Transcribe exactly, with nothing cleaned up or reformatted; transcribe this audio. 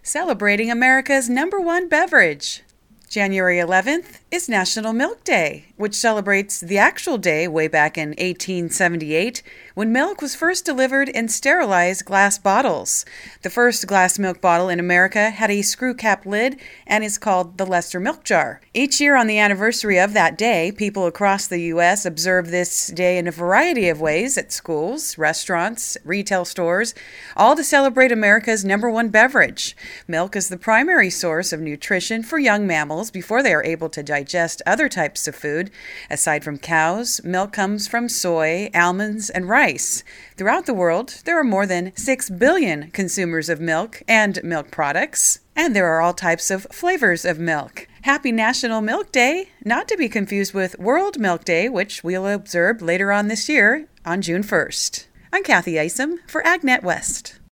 Celebrating America's number one beverage. January eleventh is National Milk Day, which celebrates the actual day way back in eighteen seventy-eight when milk was first delivered in sterilized glass bottles. The first glass milk bottle in America had a screw cap lid and is called the Lester Milk Jar. Each year on the anniversary of that day, people across the U S observe this day in a variety of ways at schools, restaurants, retail stores, all to celebrate America's number one beverage. Milk is the primary source of nutrition for young mammals before they are able to digest other types of food. Aside from cows, milk comes from soy, almonds, and rice. Throughout the world, there are more than six billion consumers of milk and milk products, and there are all types of flavors of milk. Happy National Milk Day, not to be confused with World Milk Day, which we'll observe later on this year on June first. I'm Kathy Isom for AgNet West.